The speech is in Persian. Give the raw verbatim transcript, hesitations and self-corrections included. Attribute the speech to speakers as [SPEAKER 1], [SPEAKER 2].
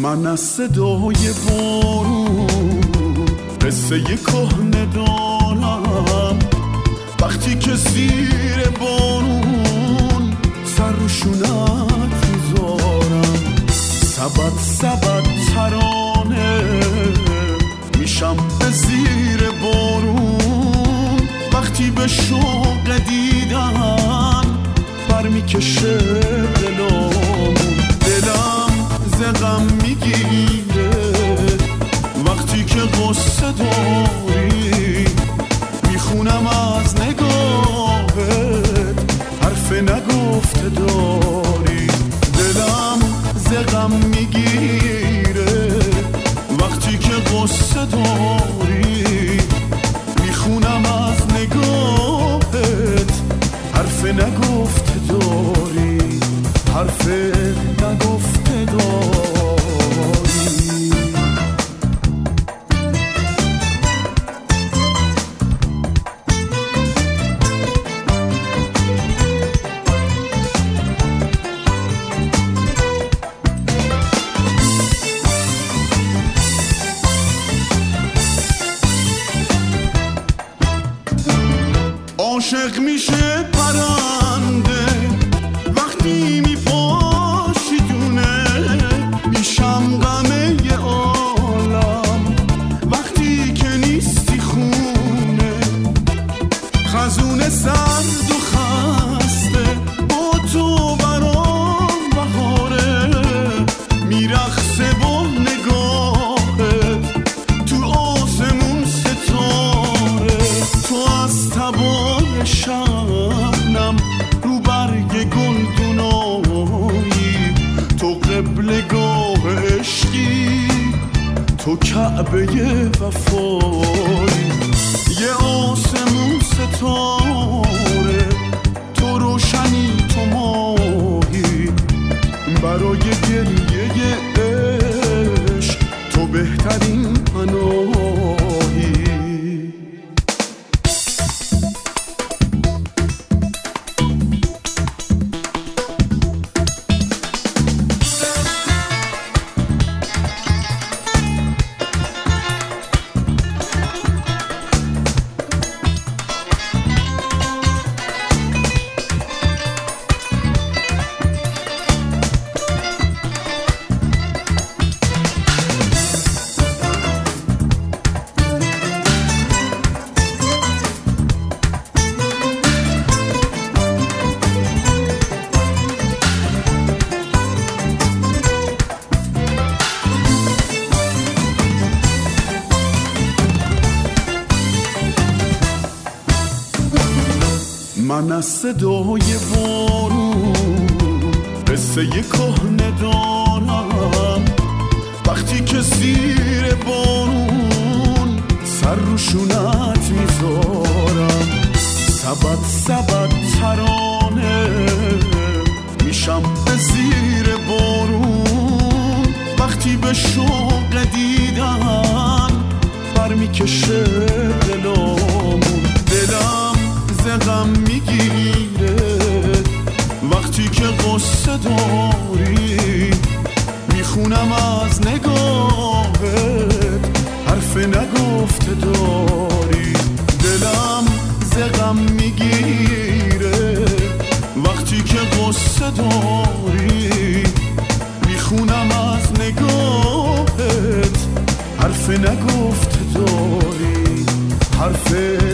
[SPEAKER 1] من از صدای بارون قصه کهنه دارم، وقتی که زیر بارون سر رو شونت میذارم، سبد سبد ترانه میشم به زیر بارون، وقتی به شوق دیدن برمیکشه دلامون، دلم ز غم میگیره وقتی که غصه داری، میخونم از نگاهت حرف نگفته داری، دلم ز غم میگیره وقتی که غصه داری، میخونم از نگاهت حرف نگفته داری، حرف نگفته داری. عاشق میشه پرنده وقتی میپاشیدونه، میشم غمه عالم وقتی که نیستی خونه، خزونه سرد و خسته با تو برام بهاره، میرخصه با نگاهت تو آسمون ستاره، تو از تبار شبنم رو برگ گلدونایی، تو قبلگاه عشقی، تو کعبه وفایی، یه آسمون ستاره، تو روشنی تو ماهی، برای گریه عشق تو بهترین پناهی. من از صدای بارون قصه کهنه دارم، وقتی که زیر بارون سر رو شونت میذارم، سبد سبد ترانه میشم به زیر بارون، وقتی به شوق دیدن برمیکشه دلامون، دلم ز غم میگیره وقتی که غصه داری، میخونم از نگاهت حرف نگفته داری، دلم ز غم میگیره وقتی که غصه داری، میخونم از نگاهت حرف نگفته داری، حرف